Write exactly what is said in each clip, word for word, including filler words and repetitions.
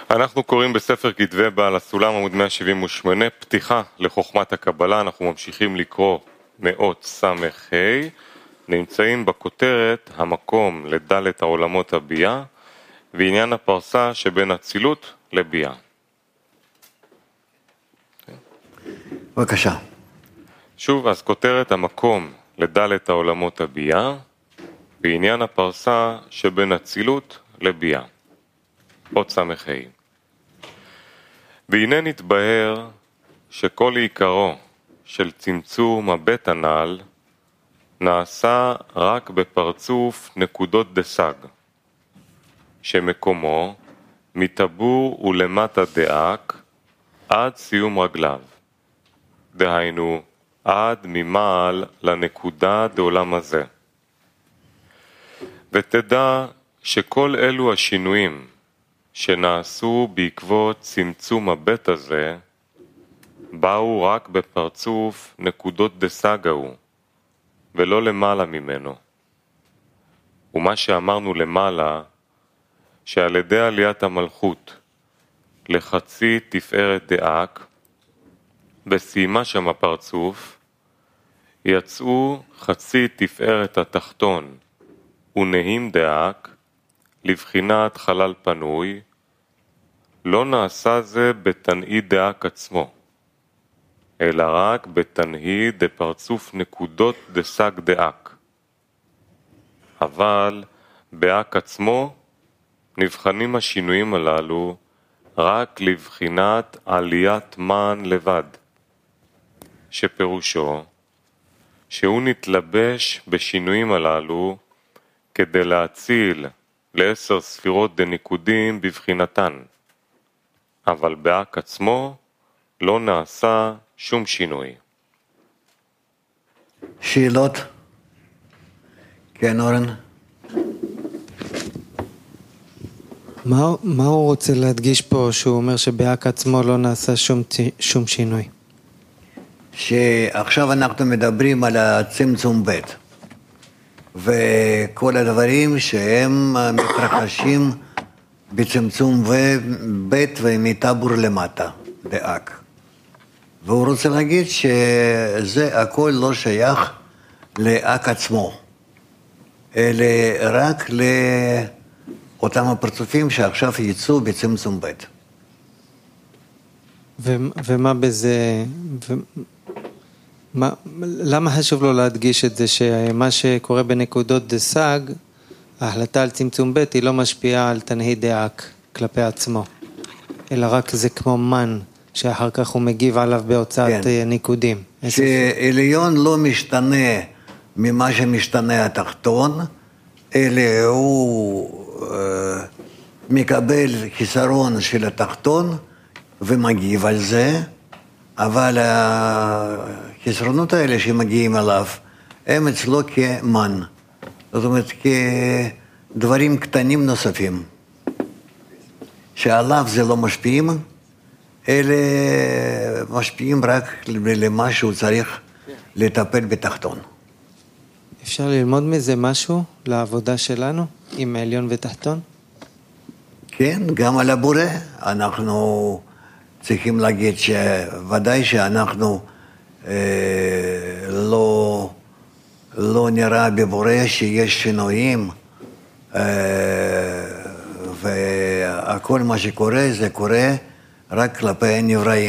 אנחנו קוראים בספר כתבי בעל הסולם עמוד מאה שבעים ושמונה, פתיחה לחוכמת הקבלה. אנחנו ממשיכים לקרוא מאות סמך ה', נמצאים בכותרת המקום לדלת העולמות הביאה ועניין הפרסה שבין אצילות לביאה. בבקשה. שוב, אז כותרת המקום לדלת העולמות הביאה ועניין הפרסה שבין אצילות לביאה. עוד סמך ה'. והנה נתבהר שכל עיקרו של צמצום הבית הנ"ל נעשה רק בפרצוף נקודות דסג, שמקומו מטבור ולמטה דאק עד סיום רגליו, דהיינו עד ממעל לנקודה דעולם הזה. ותדע שכל אלו השינויים שנעשו בעקבות צמצום הבית הזה, באו רק בפרצוף נקודות דסג ההוא, ולא למעלה ממנו. ומה שאמרנו למעלה, שעל ידי עליית המלכות לחצי תפארת דאק, בסיימה שם הפרצוף, יצאו חצי תפארת התחתון ונהים דאק, לבחינת חלל פנוי, לא נעשה זה בתנאי דאק עצמו, אלא רק בתנאי דפרצוף נקודות דסג דאק. אבל באק עצמו נבחנים השינויים הללו רק לבחינת עליית מן לבד, שפירושו שהוא נתלבש בשינויים הללו כדי להציל לעשר ספירות דניקודים בבחינתן, אבל באק עצמו לא נעשה שום שינוי. שאלות? כן, אורן? מה, מה הוא רוצה להדגיש פה שהוא אומר שבאק עצמו לא נעשה שום, שום שינוי? שעכשיו אנחנו מדברים על הצמצום בית. וכל הדברים שהם מתרחשים בצמצום בית ומטבור למטה, דאק. והוא רוצה להגיד שזה הכל לא שייך לאק עצמו, אלא רק לאותם הפרצופים שעכשיו יצאו בצמצום בית. ו- ומה בזה... ו- מה, למה חשוב לו להדגיש את זה שמה שקורה בנקודות דסג, ההחלטה על צמצום בית היא לא משפיעה על תנאי דאק כלפי עצמו, אלא רק זה כמו מן שאחר כך הוא מגיב עליו בהוצאת כן. ניקודים. שעליון לא משתנה ממה שמשתנה התחתון, אלא הוא אה, מקבל חיסרון של התחתון ומגיב על זה, אבל החסרונות האלה שמגיעים אליו, הם אצלו כמן. זאת אומרת, כדברים קטנים נוספים, שעליו זה לא משפיעים, אלה משפיעים רק למה שהוא צריך לטפל בתחתון. אפשר ללמוד מזה משהו לעבודה שלנו, עם העליון ותחתון? כן, גם על הבורא. אנחנו צריכים להגיד שוודאי שאנחנו אה, לא, לא נראה בבורא שיש שינויים, אה, והכל מה שקורה זה קורה רק כלפי הנבראים.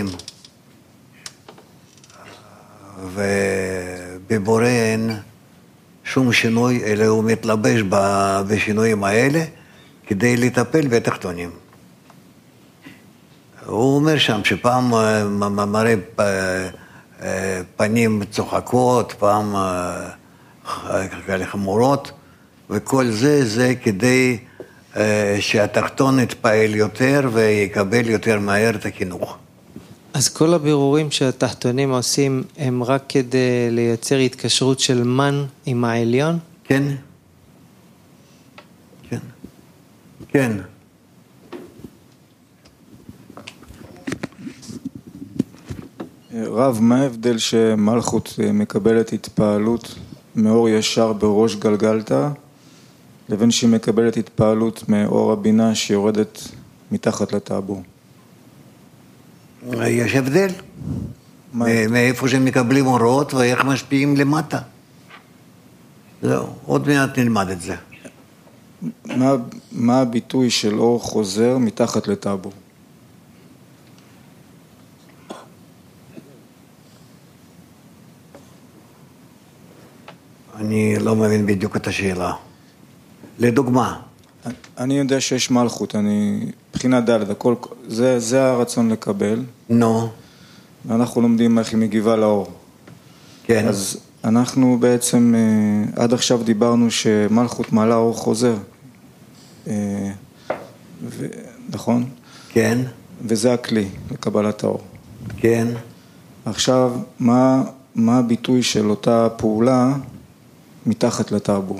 ובבורא אין שום שינוי, אלא הוא מתלבש בשינויים האלה כדי לטפל בתחתונים. הוא אומר שם שפעם מראה פנים צוחקות, פעם חמורות, וכל זה זה כדי שהתחתון יתפעל יותר ויקבל יותר מהר את החינוך. אז כל הבירורים שהתחתונים עושים הם רק כדי לייצר התקשרות של מן עם העליון? כן. כן. כן. רב, מה ההבדל שמלכות מקבלת התפעלות מאור ישר בראש גלגלתא, לבין שהיא מקבלת התפעלות מאור הבינה שיורדת מתחת לטאבור? יש הבדל. מאיפה שהם מקבלים הוראות ואיך משפיעים למטה. זהו, עוד מעט נלמד את זה. מה, מה הביטוי של אור חוזר מתחת לטאבור? אני לא מבין בדיוק את השאלה. לדוגמה. אני יודע שיש מלכות, אני, בחינה ד', הכל, זה, זה הרצון לקבל. נו. ואנחנו לומדים איך היא מגיבה לאור. כן. אז אנחנו בעצם, עד עכשיו דיברנו שמלכות מעלה אור חוזר. ו... נכון? כן. וזה הכלי לקבלת האור. כן. עכשיו, מה, מה הביטוי של אותה פעולה מתחת לטאבור?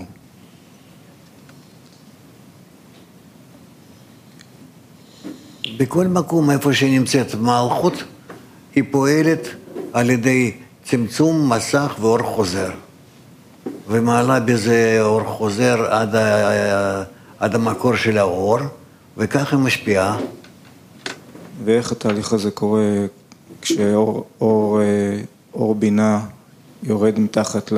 בכל מקום איפה שנמצאת מלכות, היא פועלת על ידי צמצום מסך ואור חוזר. ומעלה בזה אור חוזר עד, ה... עד המקור של האור, וכך היא משפיעה. ואיך התהליך הזה קורה כשאור אור, אור בינה יורד מתחת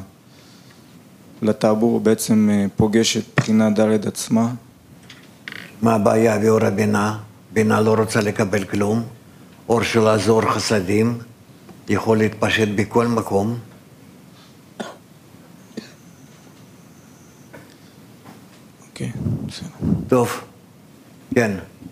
לטאבור, בעצם פוגש את בחינה ד' עצמה? מה הבעיה באור הבינה? בינה לא רוצה לקבל כלום. אור שלה זה אור חסדים, יכול להתפשט בכל מקום. אוקיי, בסדר. טוב, כן.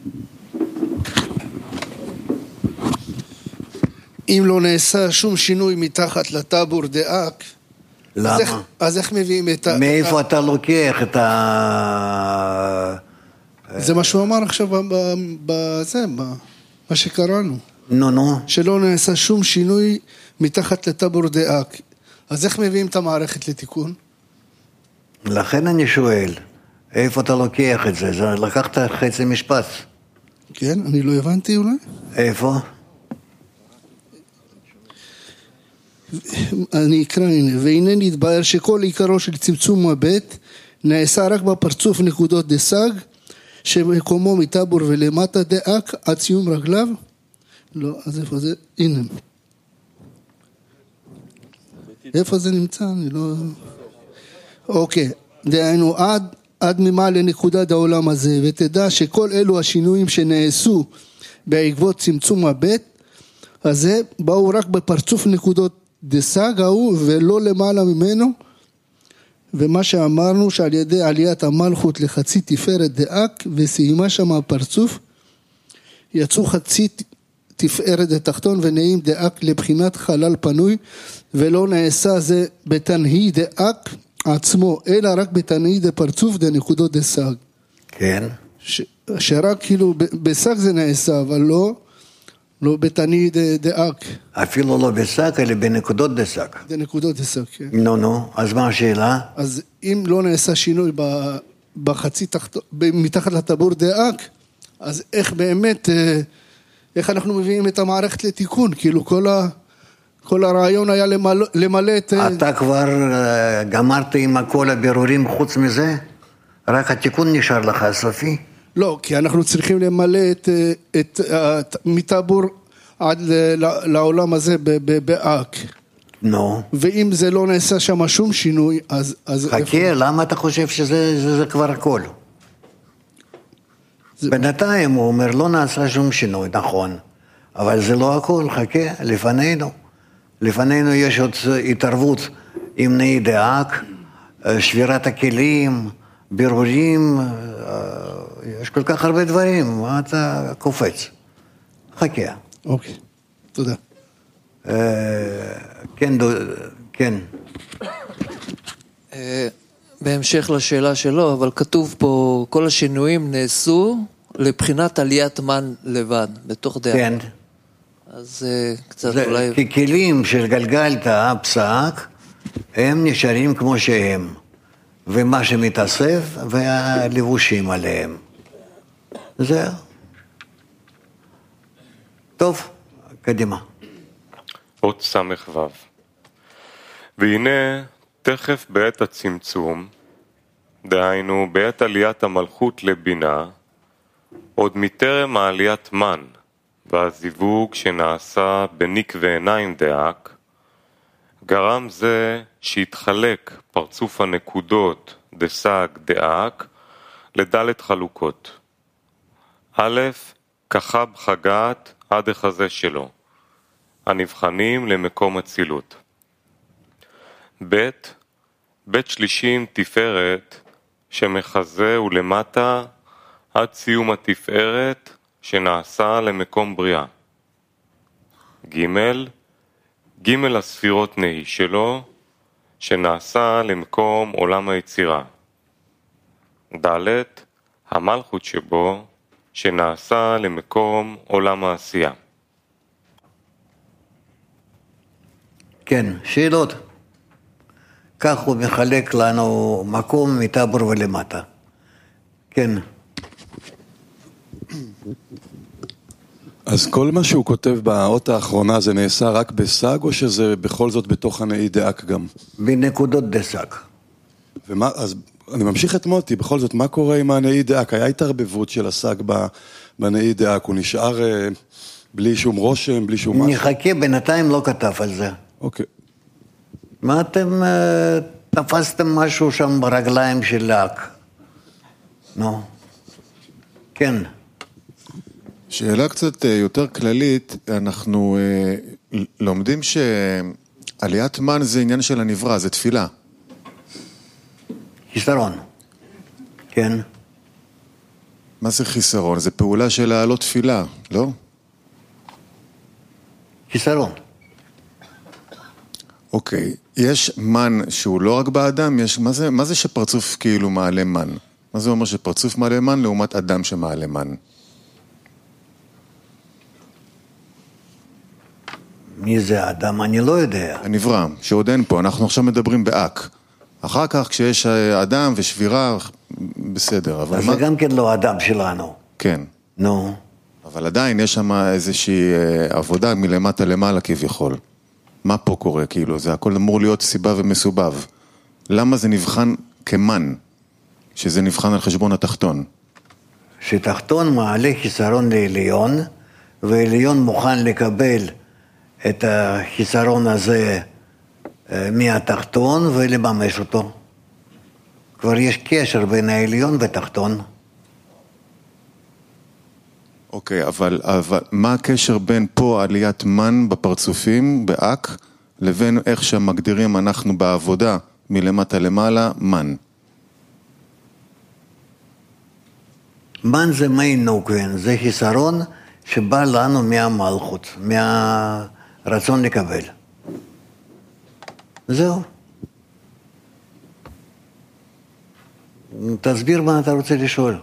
אם לא נעשה שום שינוי מתחת לטאבור דאק, למה? אז איך, אז איך מביאים את ה... מאיפה אתה לוקח את ה... זה מה שהוא אמר עכשיו בזה, מה שקראנו. נו, נו. שלא נעשה שום שינוי מתחת לטאבור דאק. אז איך מביאים את המערכת לתיקון? לכן אני שואל, איפה אתה לוקח את זה? זה לקחת חצי משפט. כן, אני לא הבנתי אולי. איפה? אני אקרא, הנה, והנה נתבהר שכל עיקרו של צמצום מבט נעשה רק בפרצוף נקודות דסג, שמקומו מטאבור ולמטה דאק עד סיום רגליו. לא, אז איפה זה? הנה. איפה זה נמצא? אני לא... אוקיי, דהיינו עד, עד ממעלה נקודת העולם הזה, ותדע שכל אלו השינויים שנעשו בעקבות צמצום הבית, הזה באו רק בפרצוף נקודות דסג ההוא ולא למעלה ממנו, ומה שאמרנו שעל ידי עליית המלכות לחצי תפארת דאק וסיימה שם הפרצוף, יצאו חצי תפארת התחתון ונעים דאק לבחינת חלל פנוי, ולא נעשה זה בתנהי דאק עצמו, אלא רק בתנהי דפרצוף דנקודות דסג. כן. ש, שרק כאילו בסג זה נעשה, אבל לא, לא בתנהי דאק. אפילו לא בסג, אלא בנקודות דסג. דנקודות דסג, כן. נו, נו, אז מה השאלה? אז אם לא נעשה שינוי בחצי תחתון, מתחת לטבור דאק, אז איך באמת, איך אנחנו מביאים את המערכת לתיקון? כאילו כל ה... כל הרעיון היה למלא, למלא את... אתה כבר גמרת עם כל הבירורים חוץ מזה? רק התיקון נשאר לך הסופי? לא, כי אנחנו צריכים למלא את, את, את מטאבור עד לעולם הזה באק. נו. ואם זה לא נעשה שם שום שינוי, אז... אז חכה, איפה... למה אתה חושב שזה זה, זה כבר הכל? זה... בינתיים הוא אומר, לא נעשה שום שינוי, נכון. אבל זה לא הכל, חכה, לפנינו. לפנינו יש עוד התערבות עם נאי דאק, שבירת הכלים, בירורים, יש כל כך הרבה דברים, מה אתה קופץ? חכה. אוקיי, תודה. כן, כן. בהמשך לשאלה שלו, אבל כתוב פה, כל השינויים נעשו לבחינת עליית מן לבד, בתוך דעה. כן. אז קצת זה, אולי... כי כלים של גלגלת פסק, הם נשארים כמו שהם, ומה שמתאסף והלבושים עליהם. זהו. טוב, קדימה. אות סמך וו. והנה תכף בעת הצמצום, דהיינו בעת עליית המלכות לבינה, עוד מטרם העליית מן והזיווג שנעשה בניק ועיניים דאק, גרם זה שהתחלק פרצוף הנקודות דסג דאק לדלת חלוקות. א', כחב חגת עד החזה שלו, הנבחנים למקום הצילות. ב', בית שלישים תפארת שמחזה ולמטה עד סיום התפארת שנעשה למקום בריאה. ג', ג' הספירות נהי שלו שנעשה למקום עולם היצירה. ד', המלכות שבו שנעשה למקום עולם העשייה. כן, שאלות. כך הוא מחלק לנו מקום מטבור ולמטה. כן. אז כל מה שהוא כותב באות האחרונה זה נעשה רק בסג, או שזה בכל זאת בתוך הנאי דאק גם? בנקודות דסג. ומה, אז אני ממשיך את מוטי, בכל זאת, מה קורה עם הנאי דאק? היה התערבבות של הסג בנאי דאק, הוא נשאר בלי שום רושם, בלי שום משהו? נחכה, בינתיים לא כתב על זה. אוקיי. מה אתם תפסתם משהו שם ברגליים של לאק? נו, כן. שאלה קצת יותר כללית, אנחנו לומדים שעליית מן זה עניין של הנברא, זה תפילה. חיסרון, כן. מה זה חיסרון? זה פעולה של להעלות תפילה, לא? חיסרון. אוקיי, יש מן שהוא לא רק באדם, יש, מה זה, מה זה שפרצוף כאילו מעלה מן? מה זה אומר שפרצוף מעלה מן לעומת אדם שמעלה מן? מי זה האדם? אני לא יודע. הנברא, שעוד אין פה, אנחנו עכשיו מדברים באק. אחר כך כשיש אדם ושבירה, בסדר. אבל אז מה... זה גם כן לא אדם שלנו. כן. נו. אבל עדיין יש שם איזושהי עבודה מלמטה למעלה כביכול. מה פה קורה כאילו? זה הכל אמור להיות סיבה ומסובב. למה זה נבחן כמן? שזה נבחן על חשבון התחתון. שתחתון מעלה חיסרון לעליון, ועליון מוכן לקבל את החיסרון הזה מהתחתון ולממש אותו. כבר יש קשר בין העליון ותחתון. אוקיי, אבל, אבל מה הקשר בין פה עליית מן בפרצופים, באק, לבין איך שמגדירים אנחנו בעבודה מלמטה למעלה, מן? מן זה מי נוקוין, זה חיסרון שבא לנו מהמלכות, מהרצון לקבל. זהו. תסביר מה אתה רוצה לשאול.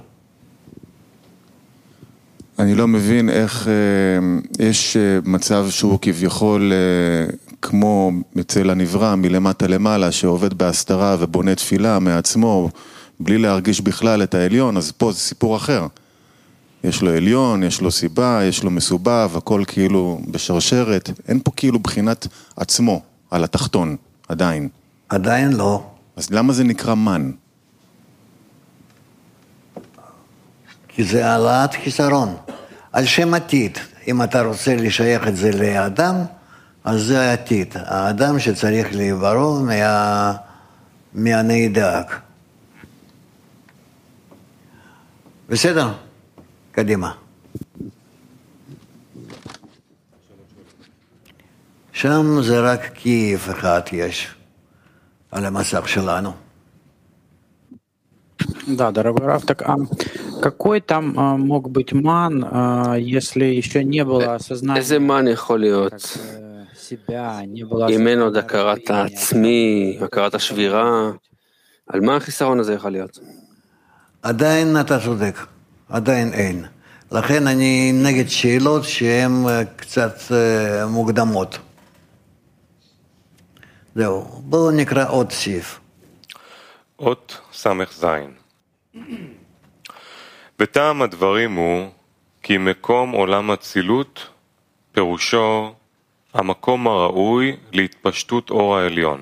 אני לא מבין איך אה, יש מצב שהוא כביכול אה, כמו אצל הנברא מלמטה למעלה שעובד בהסתרה ובונה תפילה מעצמו בלי להרגיש בכלל את העליון, אז פה זה סיפור אחר. יש לו עליון, יש לו סיבה, יש לו מסובב, הכל כאילו בשרשרת. אין פה כאילו בחינת עצמו על התחתון, עדיין. עדיין לא. אז למה זה נקרא מן? כי זה העלאת חיסרון. על שם עתיד, אם אתה רוצה לשייך את זה לאדם, אז זה העתיד. האדם שצריך להיברוא מה... מהנהידק. בסדר? קדימה. שם זה רק כיף אחד יש על המסך שלנו. Да, дорогой Раф, так а какой там а, мог быть ман, а, если еще не было осознания? איזה מן יכול להיות? אם אין עוד הכרת העצמי, הכרת השבירה, על מה החיסרון הזה יכול להיות? עדיין אתה צודק, עדיין אין. לכן אני נגד שאלות שהן קצת מוקדמות. זהו, בואו נקרא עוד סעיף. אות סמך זין. וטעם הדברים הוא כי מקום עולם הצילות פירושו המקום הראוי להתפשטות אור העליון.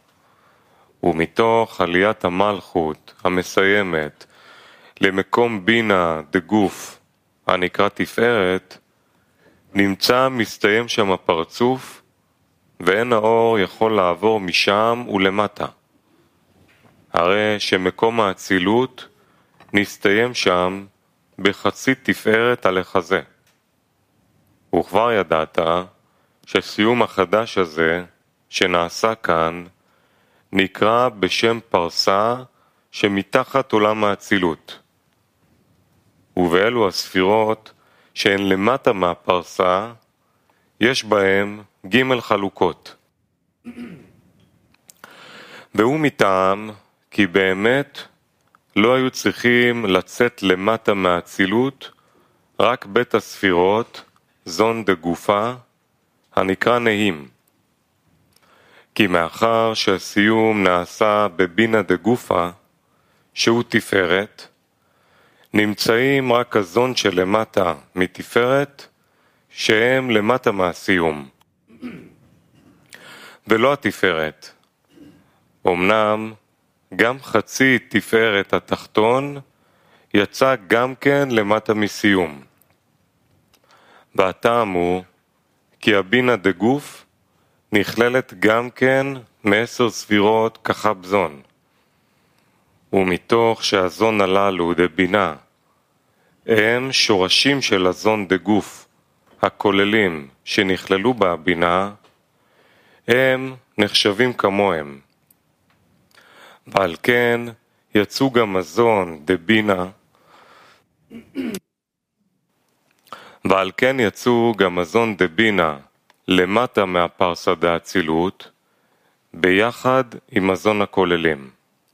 ומתוך עליית המלכות המסיימת למקום בינה דגוף הנקרא תפארת, נמצא מסתיים שם הפרצוף, ואין האור יכול לעבור משם ולמטה. הרי שמקום האצילות נסתיים שם בחצי תפארת על החזה. וכבר ידעת שסיום החדש הזה שנעשה כאן נקרא בשם פרסה שמתחת עולם האצילות. ובאלו הספירות שהן למטה מהפרסה יש בהם ג' חלוקות. והוא מטעם כי באמת לא היו צריכים לצאת למטה מהאצילות רק בית הספירות, זון דגופה, הנקרא נהים. כי מאחר שהסיום נעשה בבינה דגופה, שהוא תפארת, נמצאים רק הזון שלמטה מתפארת, שהם למטה מהסיום. ולא התפארת. אמנם גם חצי תפארת התחתון יצא גם כן למטה מסיום. והטעם הוא כי הבינה דגוף נכללת גם כן מעשר ספירות כחבזון. ומתוך שהזון הללו דבינה הם שורשים של הזון דגוף הכוללים שנכללו בהבינה, הם נחשבים כמוהם. ועל כן יצאו גם הזון דבינה, ועל כן יצאו גם הזון דבינה למטה מהפרסה דאצילות, ביחד עם הזון הכוללים.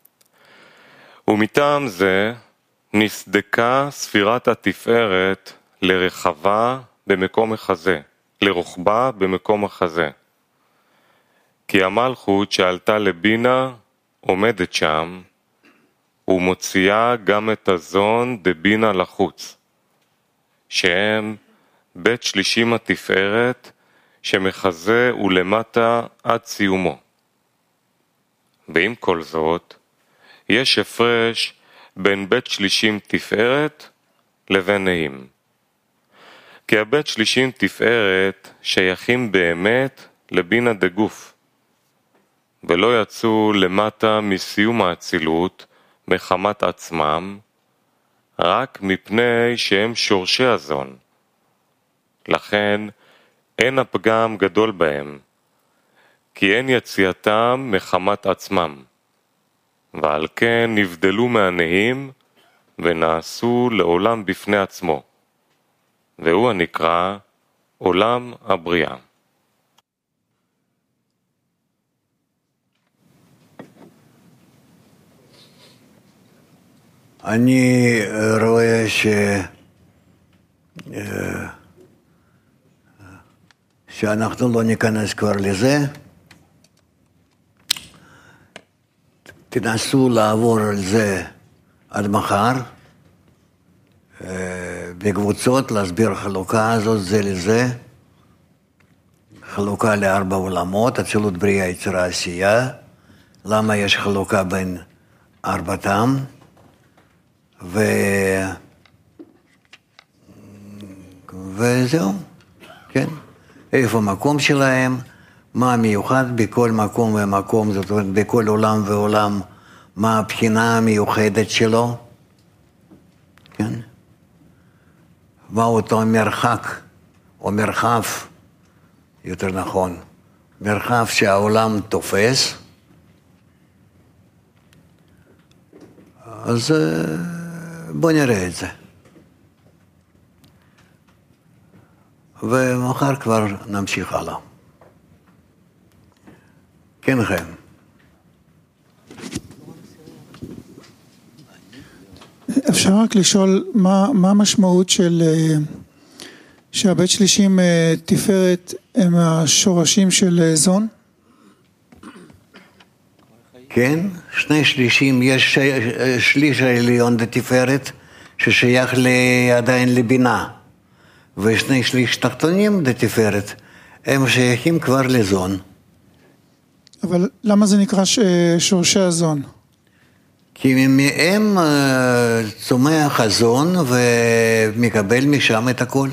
ומטעם זה נסדקה ספירת התפארת לרחבה במקום החזה, לרוחבה במקום החזה. כי המלכות שעלתה לבינה עומדת שם, ומוציאה גם את הזון דבינה לחוץ, שהם בית שלישים התפארת שמחזה ולמטה עד סיומו. ועם כל זאת, יש הפרש בין בית שלישים תפארת לבין נהים. כי הבית שלישים תפארת שייכים באמת לבינה דגוף, ולא יצאו למטה מסיום האצילות מחמת עצמם, רק מפני שהם שורשי הזון. לכן אין הפגם גדול בהם, כי אין יציאתם מחמת עצמם, ועל כן נבדלו מהנהים ונעשו לעולם בפני עצמו, והוא הנקרא עולם הבריאה. אני רואה ש... שאנחנו לא ניכנס כבר לזה. תנסו לעבור על זה עד מחר, בקבוצות, להסביר חלוקה הזאת זה לזה, חלוקה לארבע עולמות, אצילות בריאה יצירה עשייה, למה יש חלוקה בין ארבעתם, ו... וזהו, כן, איפה המקום שלהם, מה המיוחד בכל מקום ומקום, זאת אומרת בכל עולם ועולם, מה הבחינה המיוחדת שלו, כן, מה אותו מרחק או מרחב, יותר נכון, מרחב שהעולם תופס, אז בוא נראה את זה. ומחר כבר נמשיך הלאה. כן, חיים. אפשר רק לשאול מה, מה המשמעות של שהבית שלישים תפארת הם השורשים של זון? כן, שני שלישים, יש שליש העליון דתפארת ששייך עדיין לבינה, ושני שליש תחתונים דתפארת הם שייכים כבר לזון. אבל למה זה נקרא שורשי הזון? כי מהם צומח חזון ומקבל משם את הכל.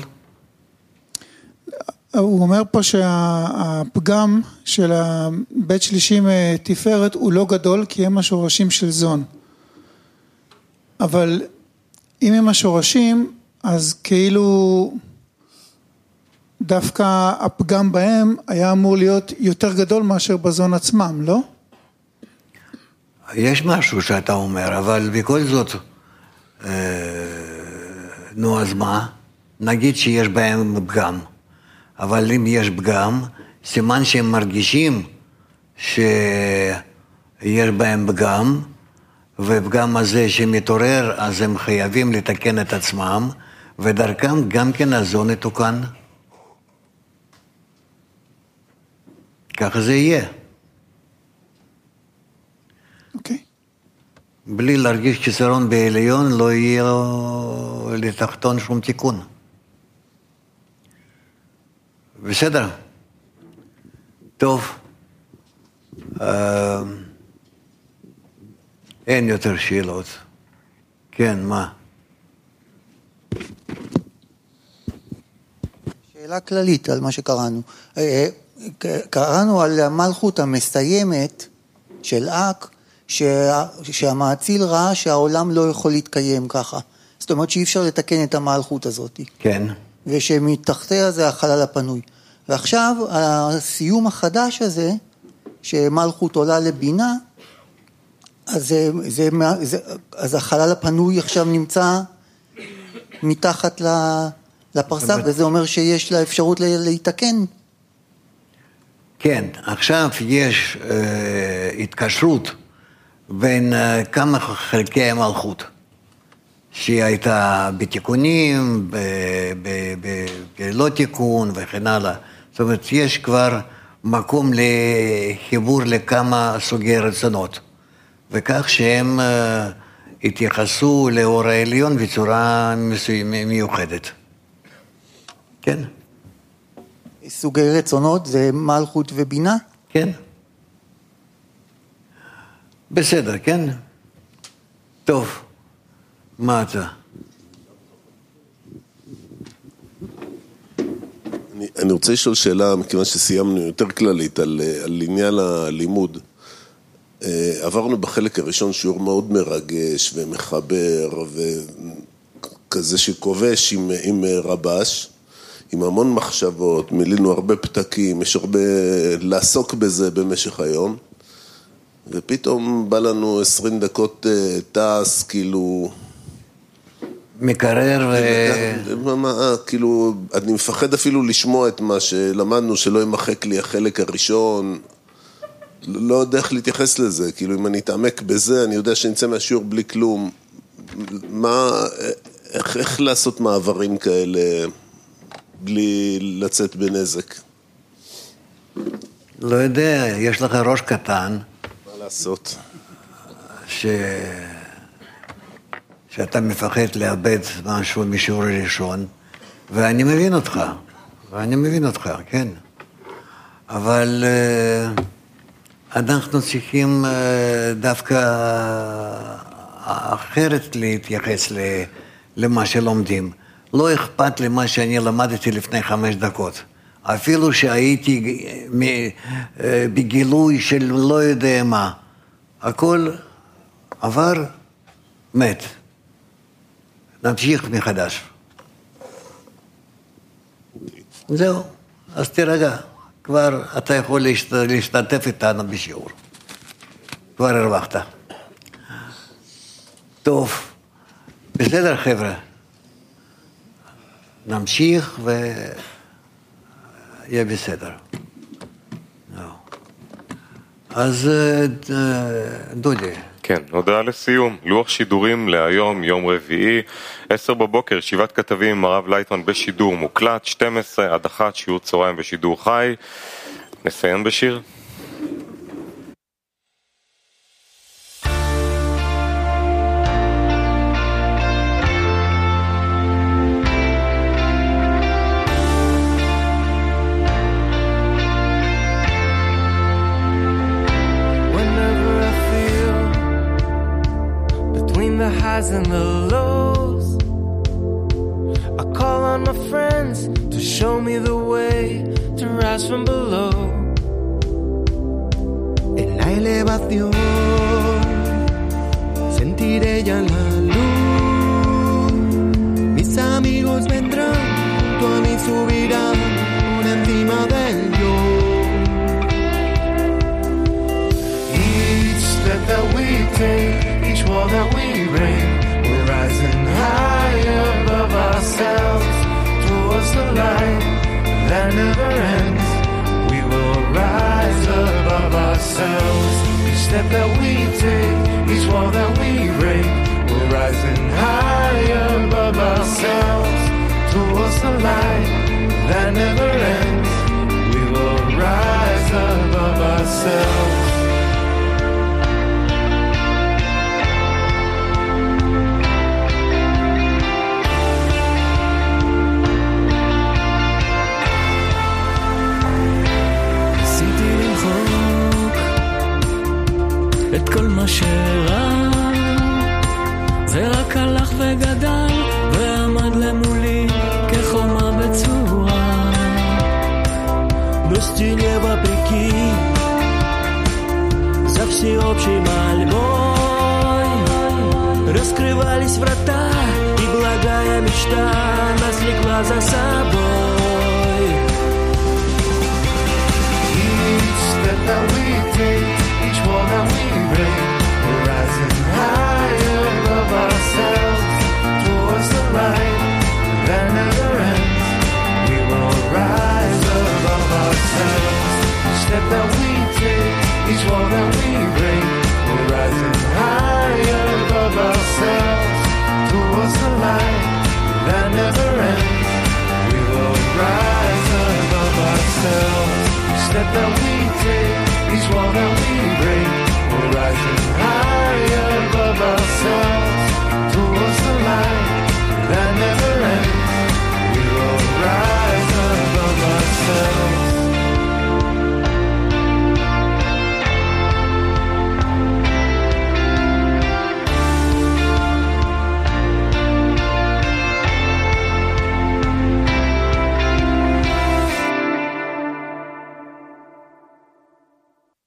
הוא אומר פה שהפגם של הבית שלישים תפארת הוא לא גדול כי הם השורשים של זון. אבל אם הם השורשים, אז כאילו דווקא הפגם בהם היה אמור להיות יותר גדול מאשר בזון עצמם, לא? יש משהו שאתה אומר, אבל בכל זאת, אה, נו אז מה? נגיד שיש בהם פגם, אבל אם יש פגם, סימן שהם מרגישים שיש בהם פגם, ופגם הזה שמתעורר, אז הם חייבים לתקן את עצמם, ודרכם גם כן הזון יתוקן. ככה זה יהיה. אוקיי. בלי להרגיש כיסרון בעליון, לא יהיה לתחתון שום תיקון. בסדר? טוב. אין יותר שאלות. כן, מה? שאלה כללית על מה שקראנו. קראנו על המלכות המסיימת של אק, שהמאציל ראה שהעולם לא יכול להתקיים ככה. זאת אומרת שאי אפשר לתקן את המלכות הזאת. כן. ושמתחתיה זה החלל הפנוי. ועכשיו הסיום החדש הזה, שמלכות עולה לבינה, אז, זה, זה, זה, אז החלל הפנוי עכשיו נמצא מתחת לפרסה, וזה אומר שיש לה אפשרות להתקן. כן, עכשיו יש אה, התקשרות בין אה, כמה חלקי המלכות, שהיא הייתה בתיקונים, בלא תיקון וכן הלאה. זאת אומרת, יש כבר מקום לחיבור לכמה סוגי רצונות, וכך שהם אה, התייחסו לאור העליון בצורה מיוחדת. כן. סוגי רצונות זה מלכות ובינה? כן. בסדר, כן? טוב, מה אתה? אני, אני רוצה לשאול שאלה, מכיוון שסיימנו יותר כללית על, על עניין הלימוד. עברנו בחלק הראשון שיעור מאוד מרגש ומחבר וכזה שכובש עם, עם רבש. עם המון מחשבות, מילינו הרבה פתקים, יש הרבה לעסוק בזה במשך היום, ופתאום בא לנו עשרים דקות טס, כאילו... מקרר ו... כאילו, אני מפחד אפילו לשמוע את מה שלמדנו, שלא ימחק לי החלק הראשון, לא יודע איך להתייחס לזה, כאילו אם אני אתעמק בזה, אני יודע שנצא מהשיעור בלי כלום, מה, איך, איך לעשות מעברים כאלה... בלי לצאת בנזק? לא יודע, יש לך ראש קטן. מה לעשות? ש... שאתה מפחד לאבד משהו משיעור ראשון, ואני מבין אותך, ואני מבין אותך, כן. אבל uh, אנחנו צריכים uh, דווקא אחרת להתייחס למה שלומדים. לא אכפת לי מה שאני למדתי לפני חמש דקות. אפילו שהייתי בגילוי של לא יודע מה. הכל עבר, מת. נמשיך מחדש. זהו, אז תרגע. כבר אתה יכול להשתתף איתנו בשיעור. כבר הרווחת. טוב, בסדר חבר'ה. נמשיך ויהיה בסדר. אז דודי. כן, הודעה לסיום. לוח שידורים להיום, יום רביעי, עשר בבוקר, ישיבת כתבים עם הרב לייטמן בשידור מוקלט, שתים עשרה עד אחת, שיעור צהריים בשידור חי. נסיים בשיר. highs and the lows. I call on my friends to show me the way to rise from below. En la elevación sentiré ya la luz. Mis amigos vendrán, junto a mí subirán por encima del yo. Each step that we take, each wall that we break, we're rising higher above ourselves towards the light that never ends. We will rise above ourselves. Each step that we take, each wall that we break, we're rising higher above ourselves towards the light that never ends. We will rise above ourselves. את כל מה שרע זה רק הלך וגדל ועמד למולי כחומה בצורה но стене вопреки за всеобщей мольбой раскрывались врата и благая мечта нас влекла за собой.